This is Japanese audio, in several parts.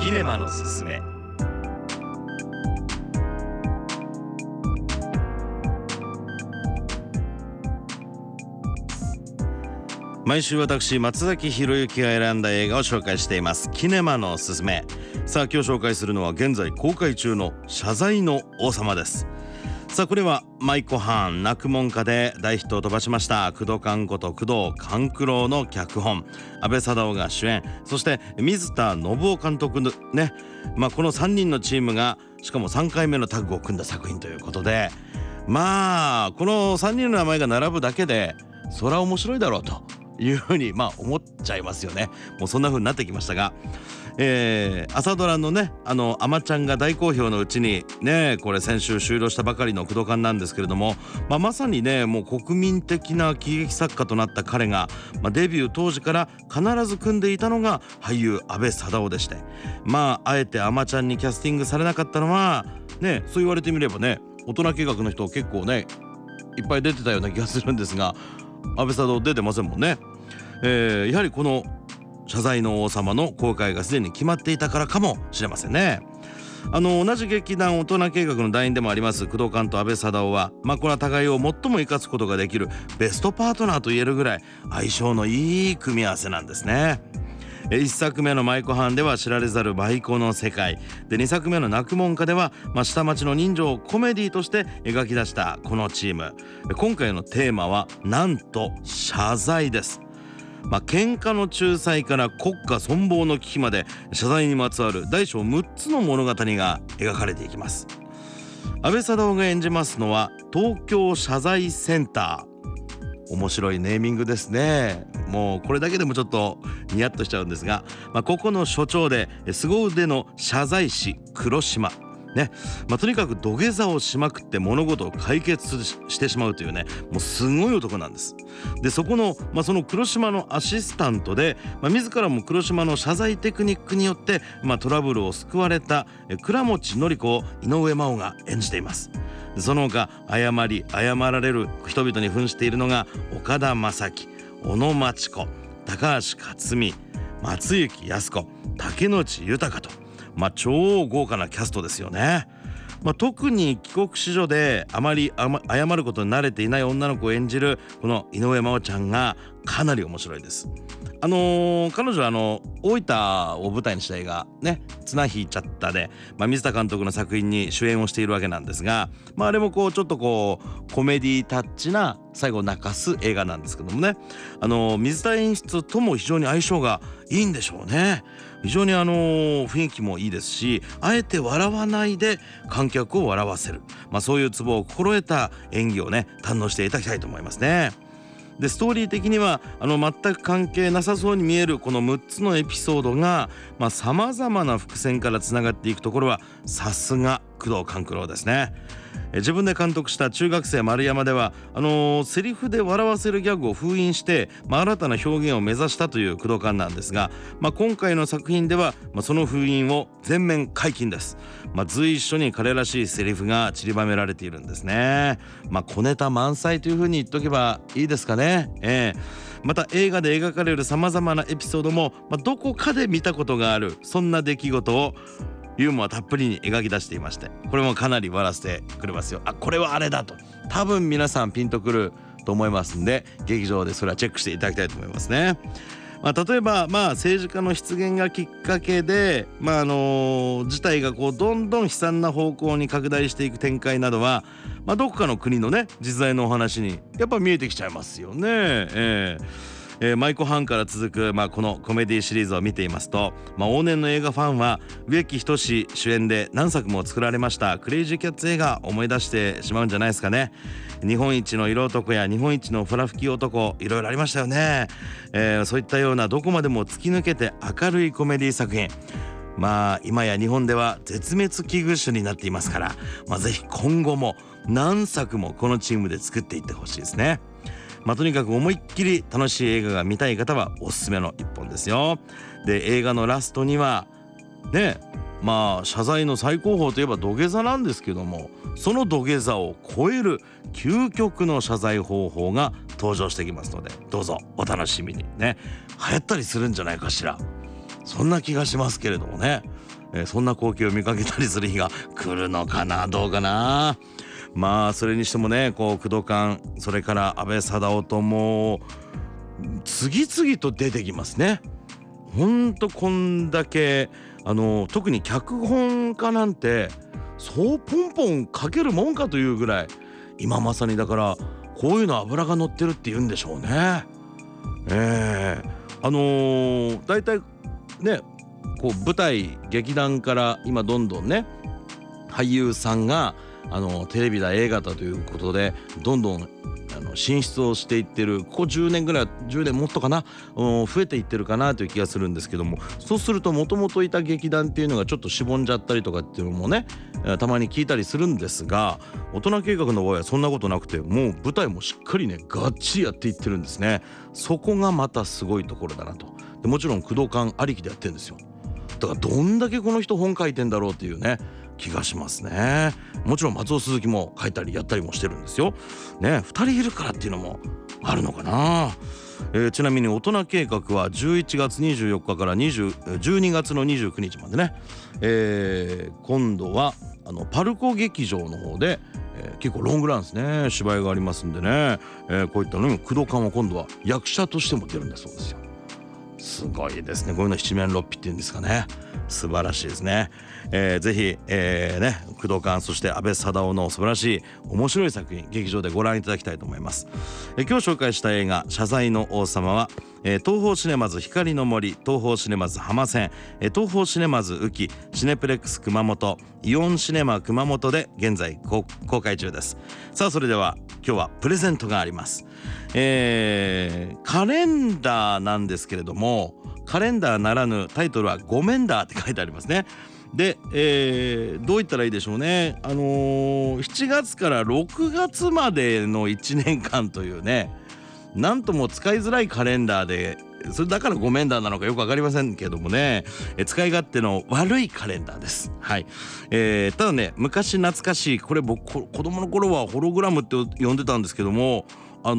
キネマのすすめ。毎週私松崎博之が選んだ映画を紹介していますキネマのすすめ。さあ今日紹介するのは現在公開中の謝罪の王様です。さあこれは舞妓藩泣くもんかで大ヒットを飛ばしました工藤官こと工藤官九郎の脚本、阿部サダヲが主演、そして水田信夫監督のね、この3人のチームがしかも3回目のタッグを組んだ作品ということで、この3人の名前が並ぶだけでそりゃ面白いだろうというふうに思っちゃいますよね。もうそんな風になってきましたが、朝ドラのねあまちゃんが大好評のうちにね、これ先週終了したばかりの工藤官なんですけれども、まさにねもう国民的な喜劇作家となった彼が、デビュー当時から必ず組んでいたのが俳優阿部サダヲでして、あえてあまちゃんにキャスティングされなかったのはね、そう言われてみればね大人計画の人結構ねいっぱい出てたような気がするんですが、阿部サダヲ出てませんもんね。やはりこの謝罪の王様の公開がすでに決まっていたからかもしれませんね。同じ劇団大人計画の団員でもあります工藤官と阿部サダヲは、これは互いを最も生かすことができるベストパートナーと言えるぐらい相性のいい組み合わせなんですね。1作目の舞妓藩では知られざる舞妓の世界で、2作目の泣くもんかでは、下町の人情をコメディとして描き出したこのチーム。今回のテーマはなんと謝罪です。喧嘩の仲裁から国家存亡の危機まで謝罪にまつわる大小6つの物語が描かれていきます。阿部サダヲが演じますのは東京謝罪センター。面白いネーミングですね。もうこれだけでもちょっとニヤッとしちゃうんですが、ここの所長で凄腕の謝罪師黒島ね、とにかく土下座をしまくって物事を解決してしまうというね、もうすごい男なんです。でそこの、その黒島のアシスタントで、自らも黒島の謝罪テクニックによって、トラブルを救われた倉持典子を井上真央が演じています。その他謝られる人々に扮しているのが岡田将生、小野真知子、高橋克実、松雪泰子、竹野内豊と、超豪華なキャストですよね。特に帰国子女であまり謝ることに慣れていない女の子を演じるこの井上真央ちゃんがかなり面白いです。彼女は大分を舞台にした映画ね綱引いちゃったで、水田監督の作品に主演をしているわけなんですが、あれもちょっとコメディタッチな最後泣かす映画なんですけどもね、水田演出とも非常に相性がいいんでしょうね。非常に雰囲気もいいですし、あえて笑わないで観客を笑わせる、そういうツボを心得た演技をね堪能していただきたいと思いますね。でストーリー的には全く関係なさそうに見えるこの6つのエピソードがさまざまな伏線からつながっていくところはさすが工藤官九郎ですね。自分で監督した中学生丸山ではセリフで笑わせるギャグを封印して、新たな表現を目指したという工藤官なんですが、今回の作品では、その封印を全面解禁です。随所に彼らしいセリフが散りばめられているんですね。小ネタ満載というふうに言っとけばいいですかね。また映画で描かれるさまざまなエピソードも、どこかで見たことがあるそんな出来事をユーモアたっぷりに描き出していまして、これもかなり笑わせてくれますよ。これはあれだと多分皆さんピンとくると思いますんで、劇場でそれはチェックしていただきたいと思いますね。例えば政治家の出現がきっかけで、事態がどんどん悲惨な方向に拡大していく展開などは、どこかの国のね実在のお話にやっぱ見えてきちゃいますよね。舞妓藩から続く、このコメディシリーズを見ていますと、往年の映画ファンは植木等主演で何作も作られましたクレイジーキャッツ映画思い出してしまうんじゃないですかね。日本一の色男や日本一のフラ吹き男、いろいろありましたよね。そういったようなどこまでも突き抜けて明るいコメディ作品、今や日本では絶滅危惧種になっていますから、ぜひ今後も何作もこのチームで作っていってほしいですね。とにかく思いっきり楽しい映画が見たい方はおすすめの一本ですよ。で映画のラストにはね、謝罪の最高峰といえば土下座なんですけども、その土下座を超える究極の謝罪方法が登場してきますので、どうぞお楽しみにね。流行ったりするんじゃないかしら、そんな気がしますけれどもね。 そんな光景を見かけたりする日が来るのかな、どうかな。まあそれにしてもね、こう工藤館、それから安倍貞夫ともう次々と出てきますね。ほんとこんだけ特に脚本家なんてそうポンポン書けるもんかというぐらい、今まさにだからこういうの脂が乗ってるって言うんでしょうね。だいたいね、こう舞台劇団から今どんどんね俳優さんがテレビだ映画だということでどんどん進出をしていってる、ここ10年ぐらい、10年もっとかな、増えていってるかなという気がするんですけども、そうするともともといた劇団っていうのがちょっとしぼんじゃったりとかっていうのもね、たまに聞いたりするんですが、大人計画の場合はそんなことなくて、もう舞台もしっかりねがっちりやっていってるんですね。そこがまたすごいところだなと。でもちろん工藤館ありきでやってるんですよ。だからどんだけこの人本書いてんだろうっていうね気がしますね。もちろん松尾鈴木も書いたりやったりもしてるんですよね。2人いるからっていうのもあるのかな。ちなみに大人計画は11月24日から12月の29日までね、今度はパルコ劇場の方で、結構ロングランですね、芝居がありますんでね、こういったのに工藤館は今度は役者としても出るんだそうですよ。すごいですね。こういうの七面六臂っていうんですかね。素晴らしいですね。ぜひ、工藤館そして安倍貞夫の素晴らしい面白い作品劇場でご覧いただきたいと思います。今日紹介した映画謝罪の王様は、東宝シネマズ光の森、東宝シネマズ浜線、東宝シネマズ宇城、シネプレックス熊本、イオンシネマ熊本で現在公開中です。さあそれでは今日はプレゼントがあります。カレンダーなんですけれども、カレンダーならぬタイトルはごめんだって書いてありますね。で、どう言ったらいいでしょうね。7月から6月までの1年間というね、なんとも使いづらいカレンダーで、それだからごめんだなのかよく分かりませんけどもね、使い勝手の悪いカレンダーです。はい。ただね、昔懐かしい、これ僕子供の頃はホログラムって呼んでたんですけども、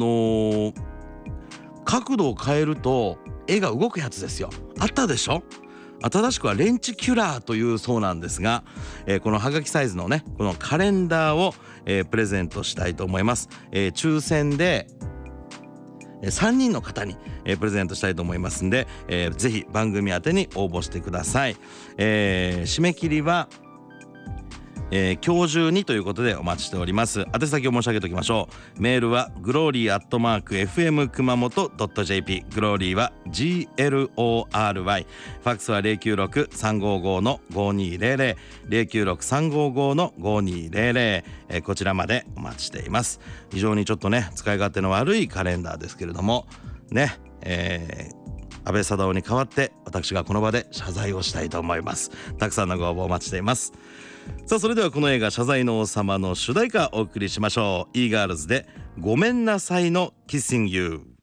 角度を変えると絵が動くやつですよ。あったでしょ。正しくはレンチキュラーというそうなんですが、このハガキサイズのねこのカレンダーを、プレゼントしたいと思います。抽選で3人の方に、プレゼントしたいと思いますんで、ぜひ番組宛てに応募してください。締め切りは今日中にということでお待ちしております。宛先を申し上げておきましょう。メールはglory@fm 熊本 .jp、 glory は GLORY、 ファックスは 096-355-5200、 096-355-5200、こちらまでお待ちしています。非常にちょっとね使い勝手の悪いカレンダーですけれどもね、安倍貞夫に代わって私がこの場で謝罪をしたいと思います。たくさんのご応募お待ちしています。さあそれではこの映画謝罪の王様の主題歌をお送りしましょう。イーガールズでごめんなさいの Kissing You。